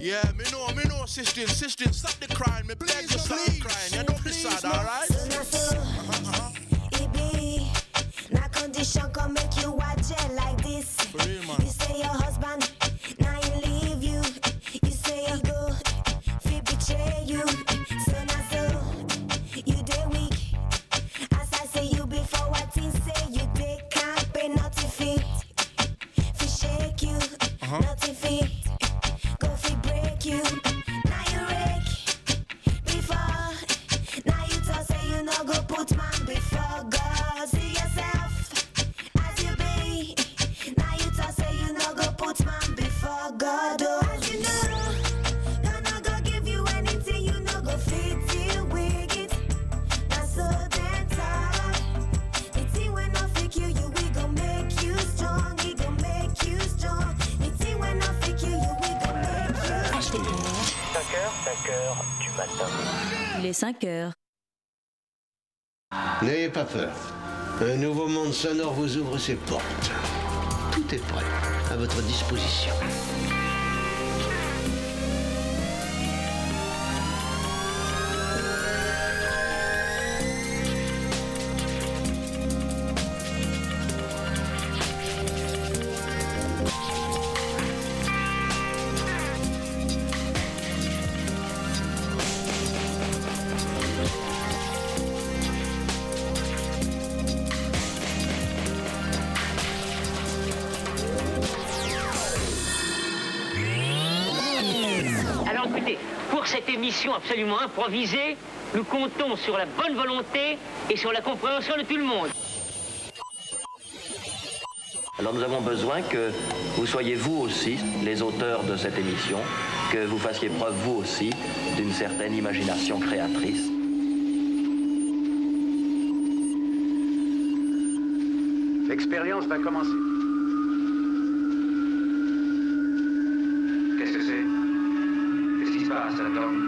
Yeah, me know, sister, stop the crying. Me beg you, stop the crying. You don't be sad, alright? It be na condition come make you watch it like this. Real, man. You say your husband, now he leave you. You say he go, he betray you. So you dey weak. As I say you before what he say, you take can't pay nothing fit. Fi shake you, nothing fit. Go fi break you. Now you rake before. Now you talk say you no go put man before God. See yourself as you be. Now you talk say you no go put man before God. Oh, as you know, God no go give you anything you no go fit deal with it. That's so damn tough. The thing when I fake you, we gon' make you strong. He gon' make you strong. The thing when I fake you, we gon' make you strong. 5h du matin. Il est 5h. N'ayez pas peur. Un nouveau monde sonore vous ouvre ses portes. Tout est prêt, à votre disposition. Alors écoutez, pour cette émission absolument improvisée, nous comptons sur la bonne volonté et sur la compréhension de tout le monde. Alors nous avons besoin que vous soyez vous aussi les auteurs de cette émission, que vous fassiez preuve vous aussi d'une certaine imagination créatrice. L'expérience va commencer. Qu'est-ce que c'est? Qu'est-ce qui se passe, Tom?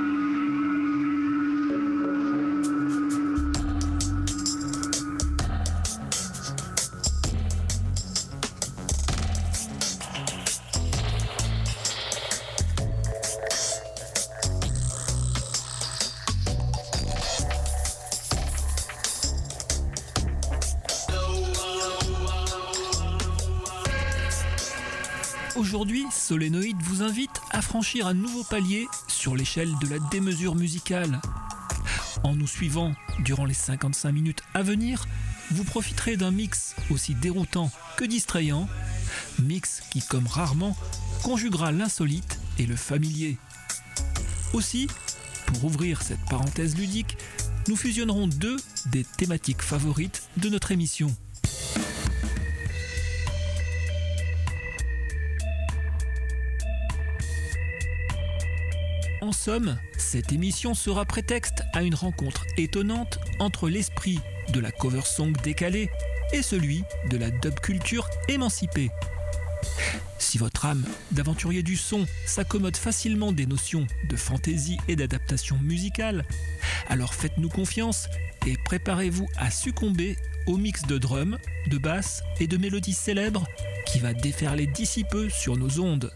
Aujourd'hui, Solénoïde vous invite à franchir un nouveau palier sur l'échelle de la démesure musicale. En nous suivant durant les 55 minutes à venir, vous profiterez d'un mix aussi déroutant que distrayant, mix qui, comme rarement, conjuguera l'insolite et le familier. Aussi, pour ouvrir cette parenthèse ludique, nous fusionnerons deux des thématiques favorites de notre émission. En somme, cette émission sera prétexte à une rencontre étonnante entre l'esprit de la cover song décalée et celui de la dub culture émancipée. Si votre âme d'aventurier du son s'accommode facilement des notions de fantaisie et d'adaptation musicale, alors faites-nous confiance et préparez-vous à succomber au mix de drums, de basses et de mélodies célèbres qui va déferler d'ici peu sur nos ondes.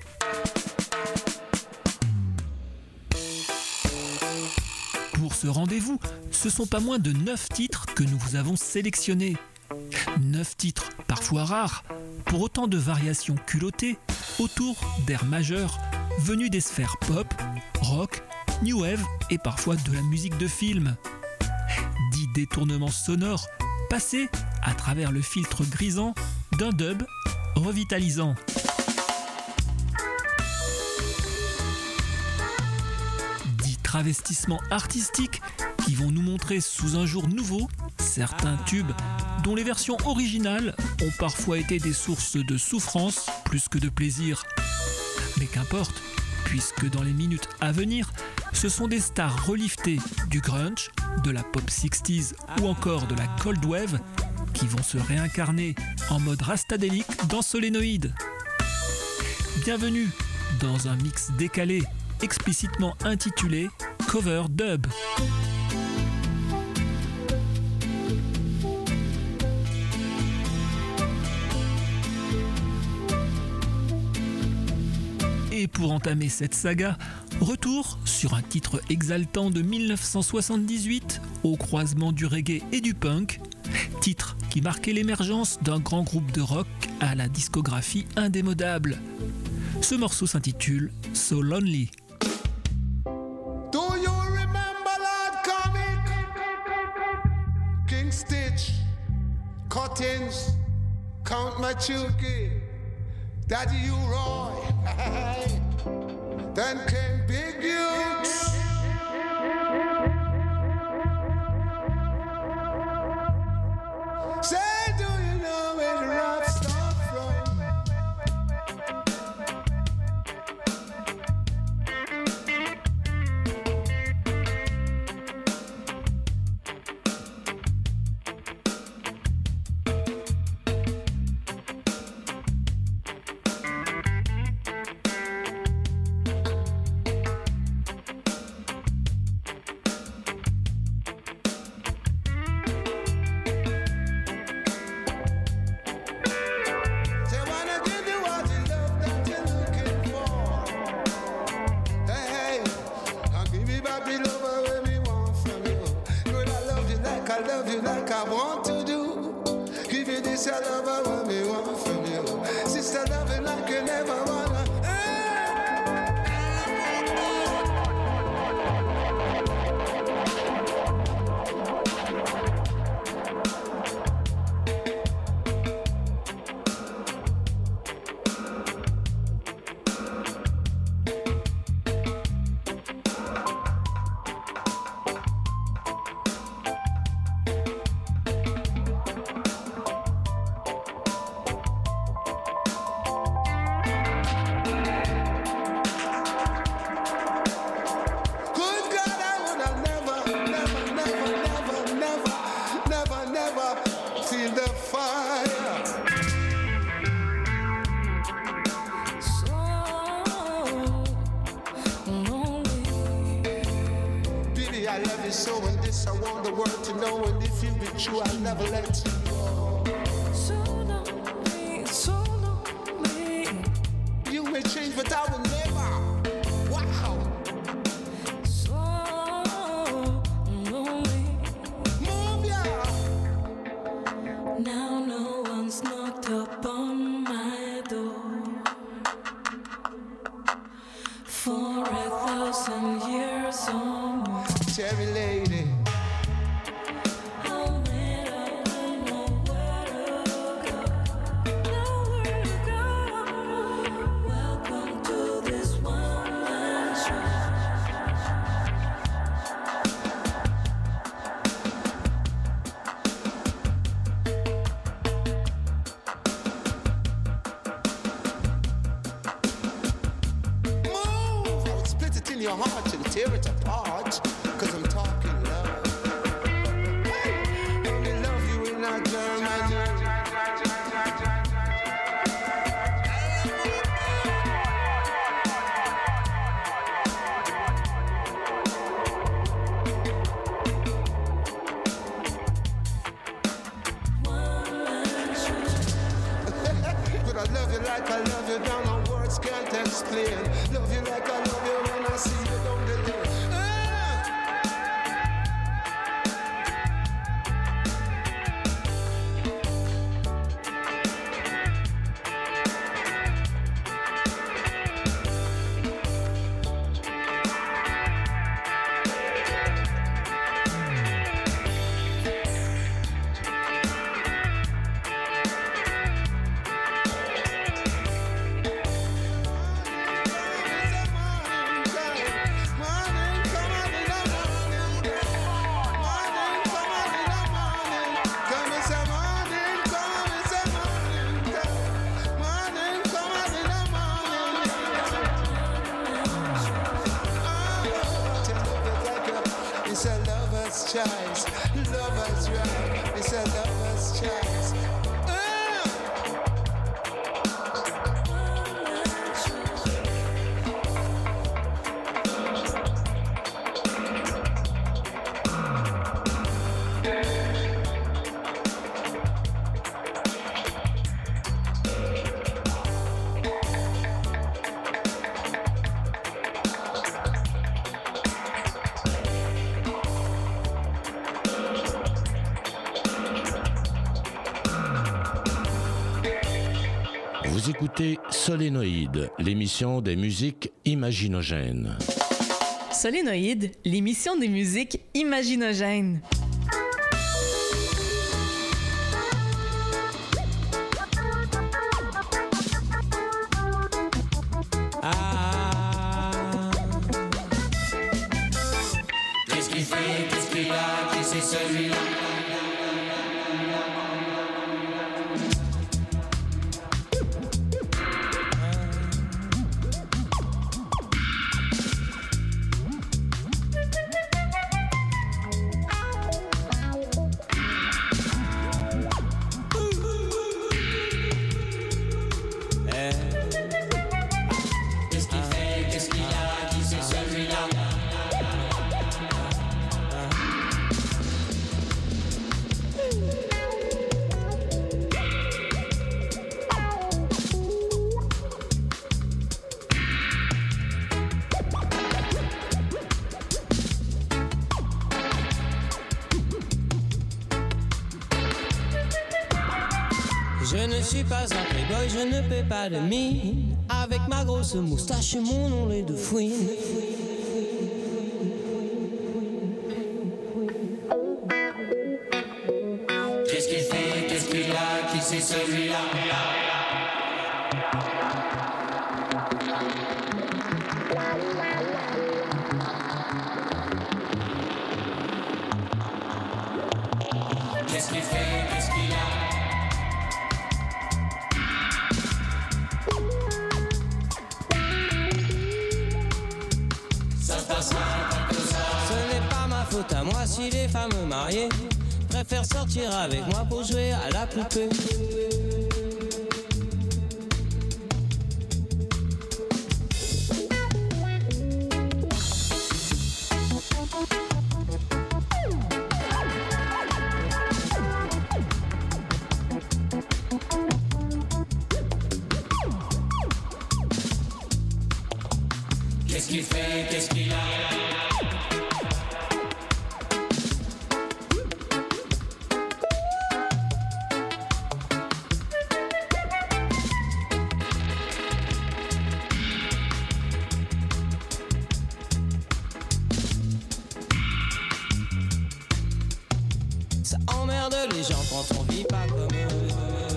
Pour ce rendez-vous, ce sont pas moins de 9 titres que nous vous avons sélectionnés. 9 titres parfois rares, pour autant de variations culottées autour d'airs majeurs venus des sphères pop, rock, new wave et parfois de la musique de film. 10 détournements sonores passés à travers le filtre grisant d'un dub revitalisant. Travestissements artistiques qui vont nous montrer sous un jour nouveau certains tubes dont les versions originales ont parfois été des sources de souffrance plus que de plaisir. Mais qu'importe, puisque dans les minutes à venir, ce sont des stars reliftées du grunge, de la pop 60s ou encore de la cold wave qui vont se réincarner en mode rastadélique dans Solénoïde. Bienvenue dans un mix décalé explicitement intitulé Cover Dub. Et pour entamer cette saga, retour sur un titre exaltant de 1978 au croisement du reggae et du punk, titre qui marquait l'émergence d'un grand groupe de rock à la discographie indémodable. Ce morceau s'intitule So Lonely. Do you remember Lord Comic? King Stitch, Cuttings, Count Machuki, Daddy U-Roy, then came Big Hughes. Say, do you know where the rap start from? Vous écoutez Solénoïde, l'émission des musiques imaginogènes. Solénoïde, l'émission des musiques imaginogènes. Qu'est-ce qu'il fait, qu'est-ce qu'il a, qui c'est celui-là? Je ne suis pas un playboy, je ne paie pas de mine. Avec ma grosse moustache et mon onlet de fouine. Qu'est-ce qu'il fait, qu'est-ce qu'il a, qui c'est celui-là? Qu'est-ce qu'il fait, qu'est-ce qu'il a? Ce n'est pas ma faute à moi si les femmes mariées préfèrent sortir avec moi pour jouer à la poupée. Qu'est-ce qu'il fait, qu'est-ce qu'il a? Ça emmerde les gens quand on vit pas comme eux.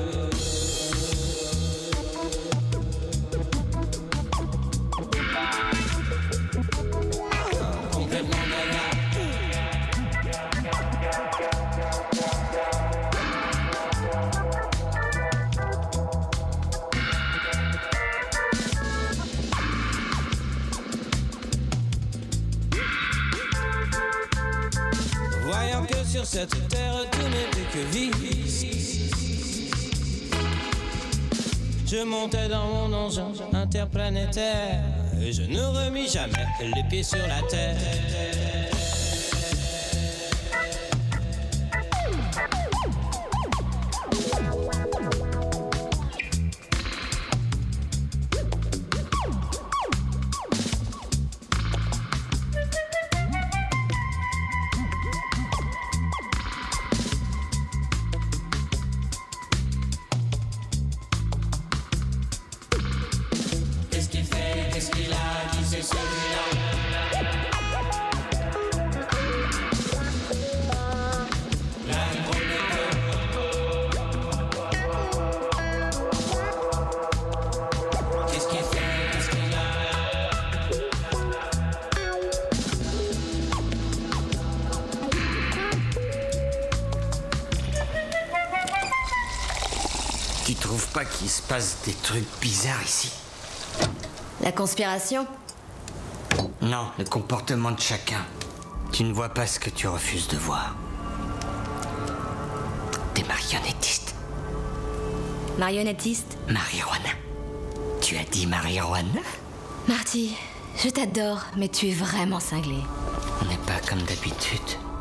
Voyant que sur cette terre tout n'était que vice, je montais dans mon engin interplanétaire et je ne remis jamais les pieds sur la terre. Qu'est-ce qu'il fait, qu'est-ce qu'il a, qui c'est celui-là? Qu'est-ce qu'il fait, qu'est-ce qu'il a? Tu trouves pas qu'il se passe des trucs bizarres ici? La conspiration? Non, le comportement de chacun. Tu ne vois pas ce que tu refuses de voir. T'es marionnettiste. Marionnettiste? Marijuana. Tu as dit marijuana? Marty, je t'adore, mais tu es vraiment cinglé. On n'est pas comme d'habitude.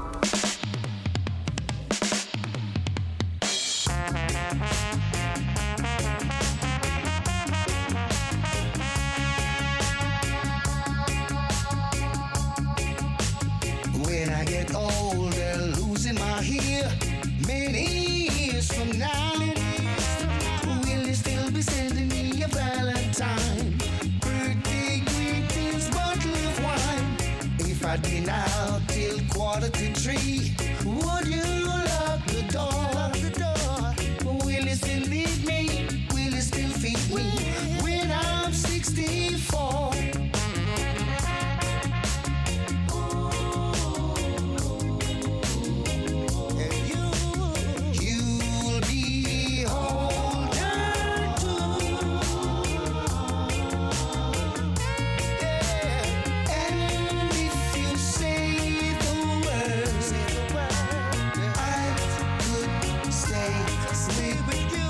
When I get older, losing my hair, many years from now, will you still be sending me ride me now till 2:45. Would you lock the door? Will you still need me? Will you still feed me when I'm 64? You'll be older too. And if you say the words, I could stay with you.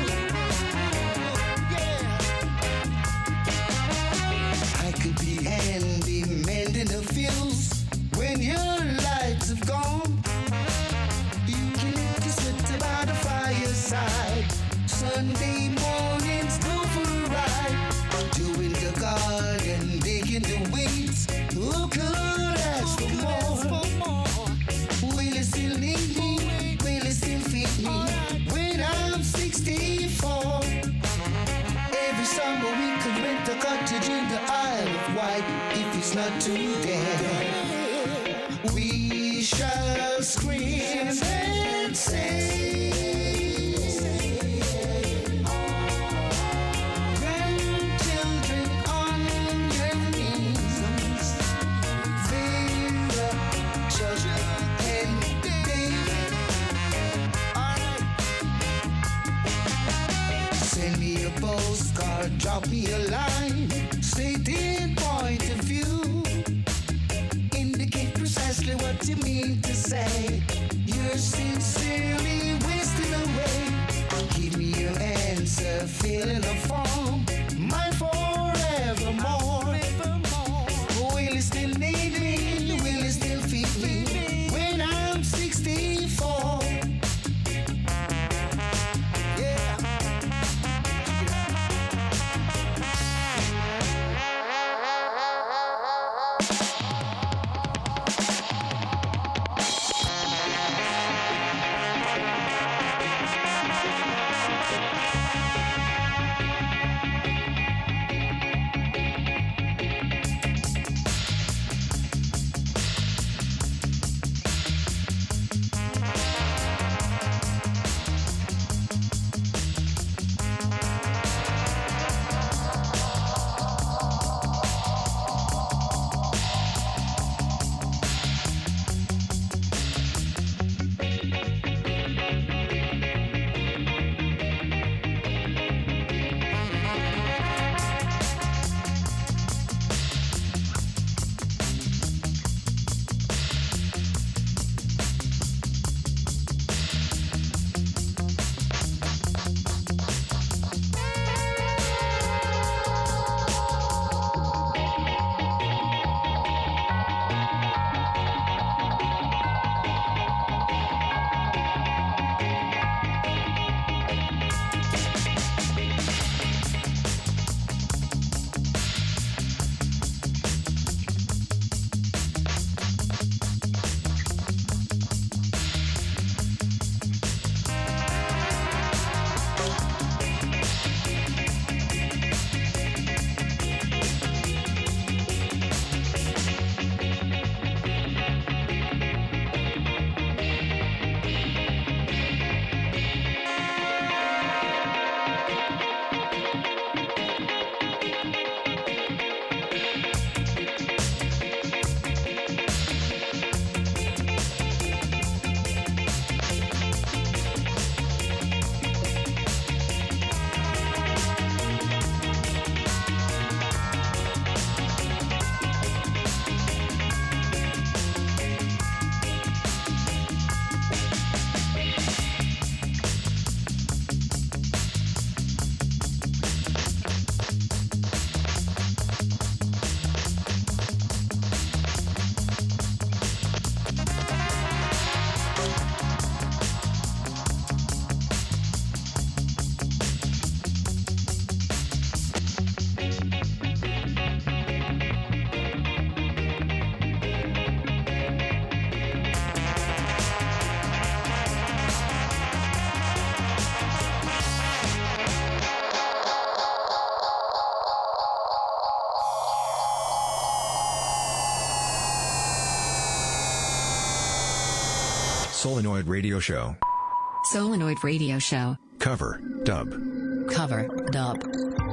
I could be handy mending the fuse when your lights have gone. You can lift your sweater by the fireside. Sunday mornings go for a ride. Doing the garden, digging the weeds. Who could ask for more? Will you still need me? Will you still feed me when I'm 64? Every summer we could rent a cottage in the Isle of Wight if it's not too dead. We shall scream and say, grandchildren on your knees, Vera, Chuck, and David. Send me a postcard, drop me a line, stating point of view. Indicate precisely what you mean to say. You're sincerely wasting away. Give me your answer, fill in a form. Mine forevermore. Will you still need me? Will you still feed me when I'm 64? Yeah. Solenoid Radio Show. Solenoid Radio Show. Cover, dub. Cover, dub.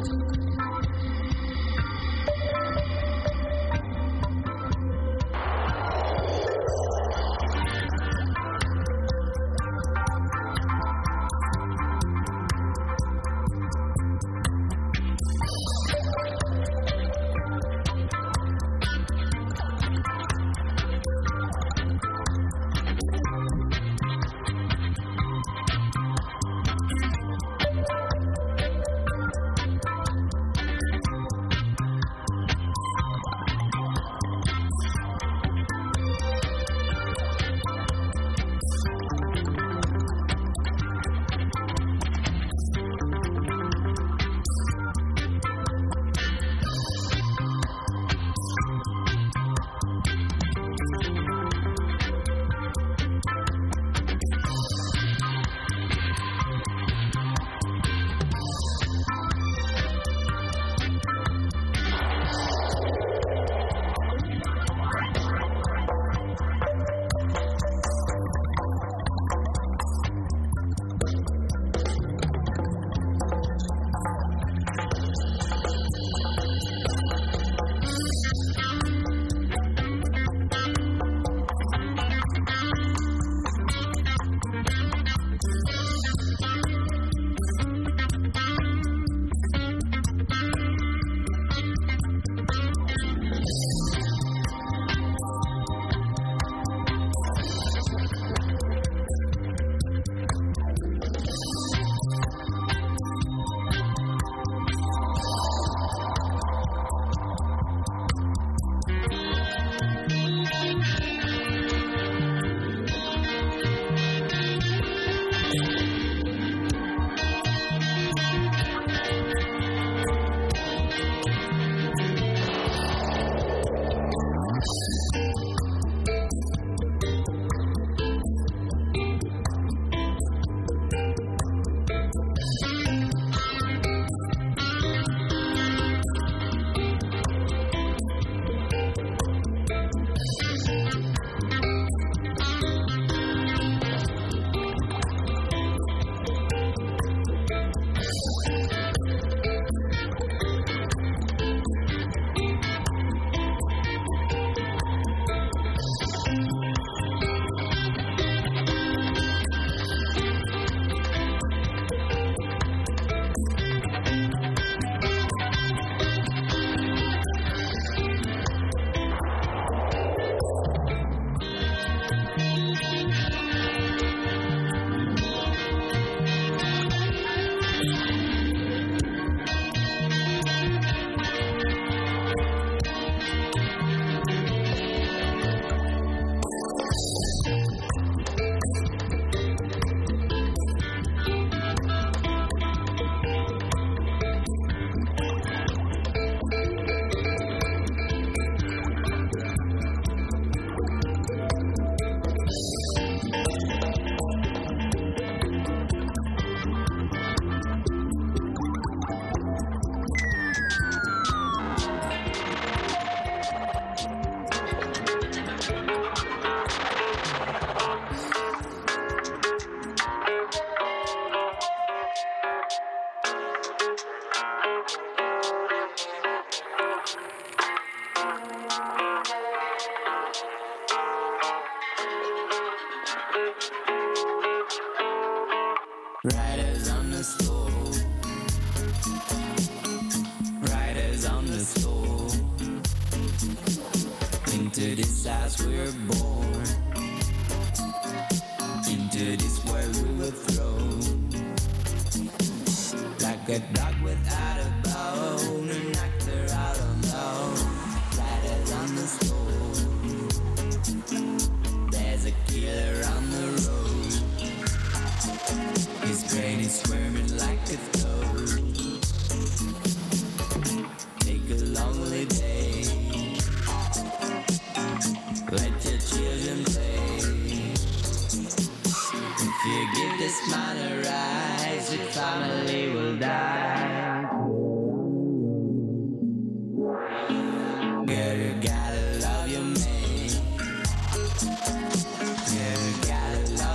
Riders on the stove. Riders on the stove. Into this house we were born. Into this world we were thrown. Like a dog without a bone, an actor out alone. Riders on the stove. There's a killer on the road. His brain is squirming like a toad. Take a long holiday. Let your children play. If you give this man a rise, your family will die. Girl, you gotta love your mate. Girl, you gotta love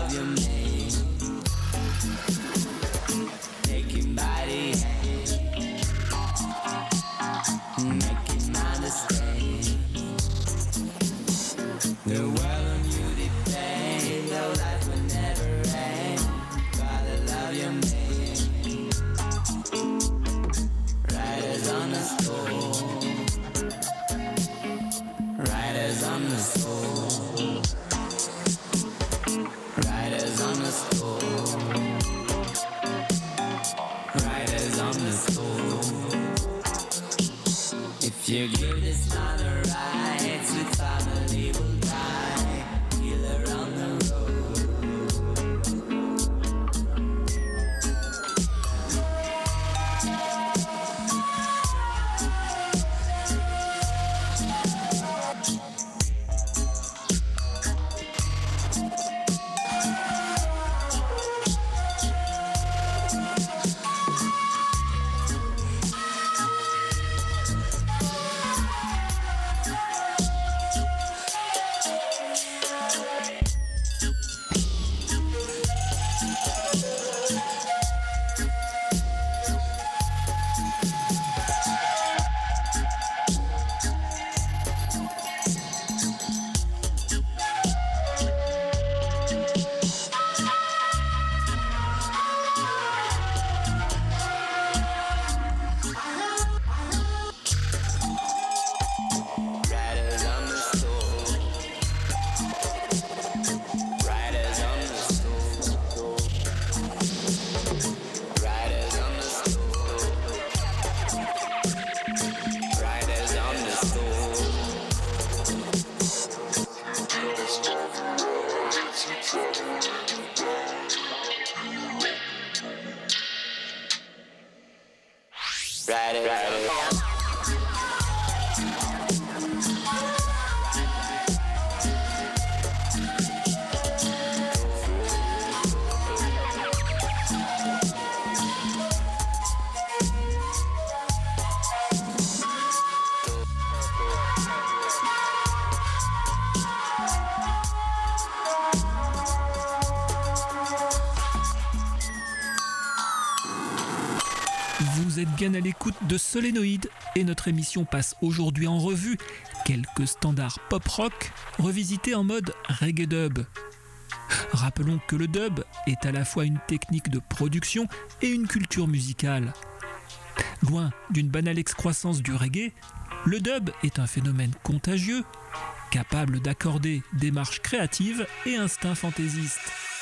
êtes bien à l'écoute de Solénoïde et notre émission passe aujourd'hui en revue quelques standards pop-rock revisités en mode reggae dub. Rappelons que le dub est à la fois une technique de production et une culture musicale. Loin d'une banale excroissance du reggae, le dub est un phénomène contagieux, capable d'accorder démarche créative et instinct fantaisiste.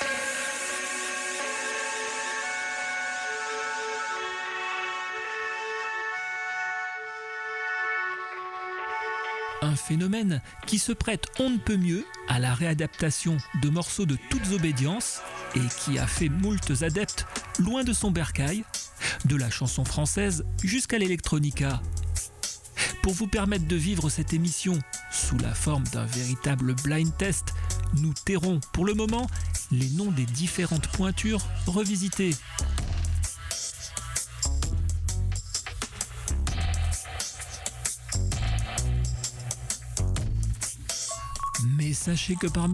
Un phénomène qui se prête on ne peut mieux à la réadaptation de morceaux de toutes obédiences et qui a fait moultes adeptes loin de son bercail, de la chanson française jusqu'à l'électronica. Pour vous permettre de vivre cette émission sous la forme d'un véritable blind test, nous tairons pour le moment les noms des différentes pointures revisitées. Mais sachez que parmi